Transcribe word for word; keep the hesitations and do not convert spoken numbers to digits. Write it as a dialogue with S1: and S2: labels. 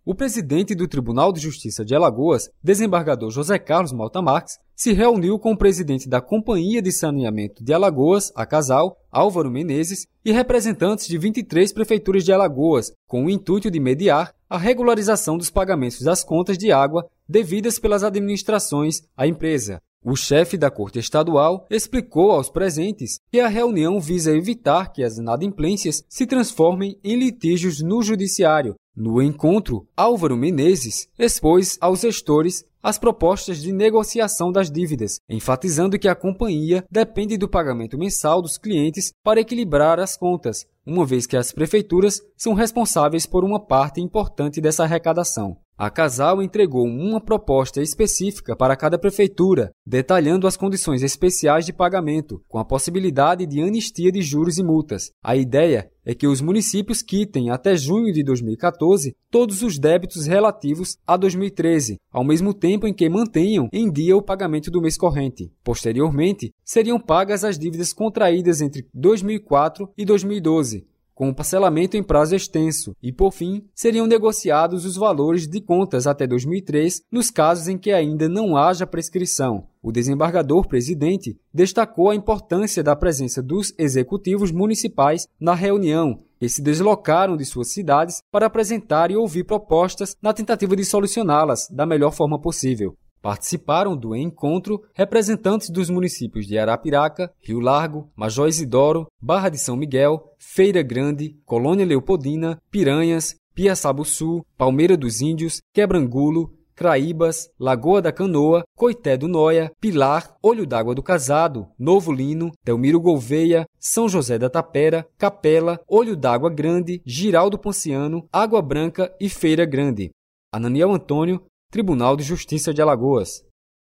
S1: O presidente do Tribunal de Justiça de Alagoas, desembargador José Carlos Malta Marques, se reuniu com o presidente da Companhia de Saneamento de Alagoas, a Casal, Álvaro Menezes, e representantes de vinte e três prefeituras de Alagoas, com o intuito de mediar a regularização dos pagamentos das contas de água devidas pelas administrações à empresa. O chefe da Corte Estadual explicou aos presentes que a reunião visa evitar que as inadimplências se transformem em litígios no judiciário. No encontro, Álvaro Menezes expôs aos gestores as propostas de negociação das dívidas, enfatizando que a companhia depende do pagamento mensal dos clientes para equilibrar as contas, uma vez que as prefeituras são responsáveis por uma parte importante dessa arrecadação. A Casal entregou uma proposta específica para cada prefeitura, detalhando as condições especiais de pagamento, com a possibilidade de anistia de juros e multas. A ideia é que os municípios quitem até junho de dois mil e quatorze todos os débitos relativos a dois mil e treze, ao mesmo tempo em que mantenham em dia o pagamento do mês corrente. Posteriormente, seriam pagas as dívidas contraídas entre dois mil e quatro e dois mil e doze, com um parcelamento em prazo extenso, e, por fim, seriam negociados os valores de contas até dois mil e três nos casos em que ainda não haja prescrição. O desembargador-presidente destacou a importância da presença dos executivos municipais na reunião, que se deslocaram de suas cidades para apresentar e ouvir propostas na tentativa de solucioná-las da melhor forma possível. Participaram do encontro representantes dos municípios de Arapiraca, Rio Largo, Major Isidoro, Barra de São Miguel, Feira Grande, Colônia Leopoldina, Piranhas, Piaçabuçu, Palmeira dos Índios, Quebrangulo, Craíbas, Lagoa da Canoa, Coité do Noia, Pilar, Olho d'Água do Casado, Novo Lino, Delmiro Gouveia, São José da Tapera, Capela, Olho d'Água Grande, Girau do Ponciano, Água Branca e Feira Grande. Ananiel Antônio, Tribunal de Justiça de Alagoas.